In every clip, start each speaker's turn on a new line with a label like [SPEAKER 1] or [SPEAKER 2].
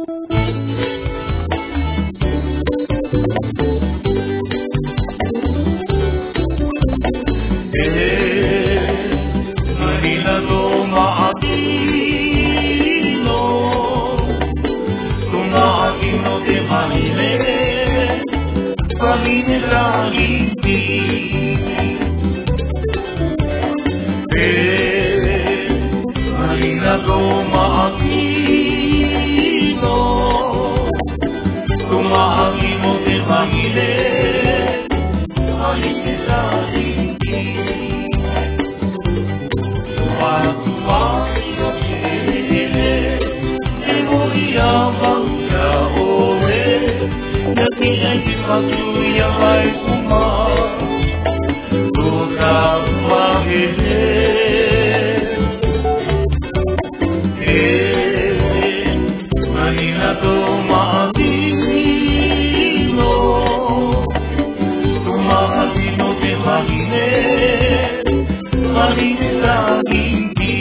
[SPEAKER 1] Manila no maakino, tumaakino te manile, paminila hindi. Manila no maakino, tumaakino te manile, paminila hindi. Patuya vai fumar, toda marrele. Manina toma vino, toma vino de marine, marine da limpi.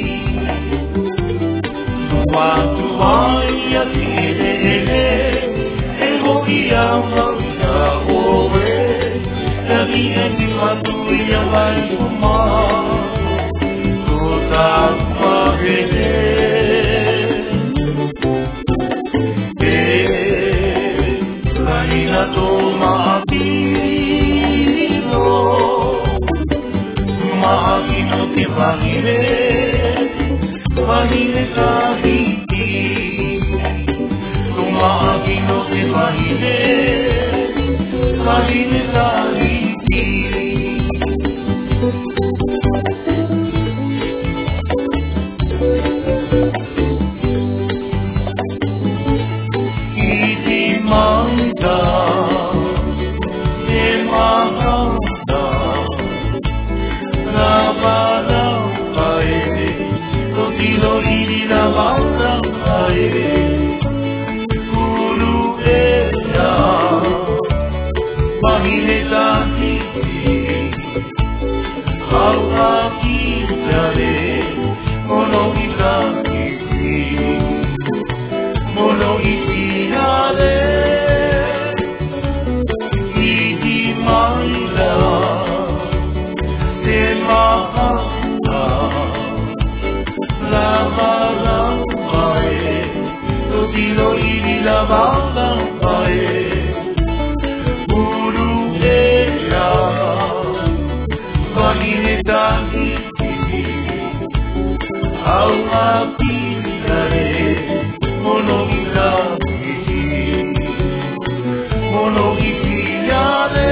[SPEAKER 1] Tua tua tiene, egoia manga ove, la mia di patuia vai fumar, toda marrele. Manina toma vino, toma vino te marine, marine da limpi. Toma vino te marine, marine da limpi. Iti manda, te mahanda, la bala pae, totilo iri la bala pae. Mahileta kiti, hawa kitare, mono kita kiti, mono itinare, iti maila, te mahanda, la malampae, totilo iri la malampae. Aula pilare, mono pilare,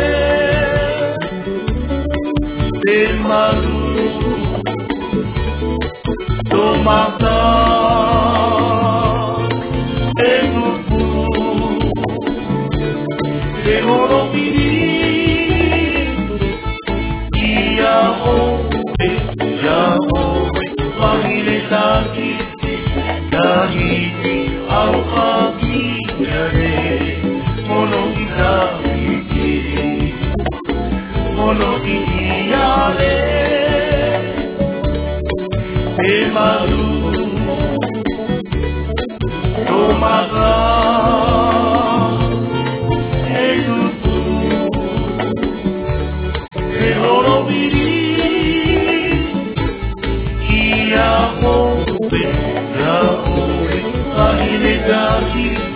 [SPEAKER 1] te malu, tomata, enupu, te oro pili, ia ove, Mahileta kiti, kahiti, auha kitare, mono kita kiti, mono itiare, te malu, tomata, enupu, te oro viri. Mahileta kiti.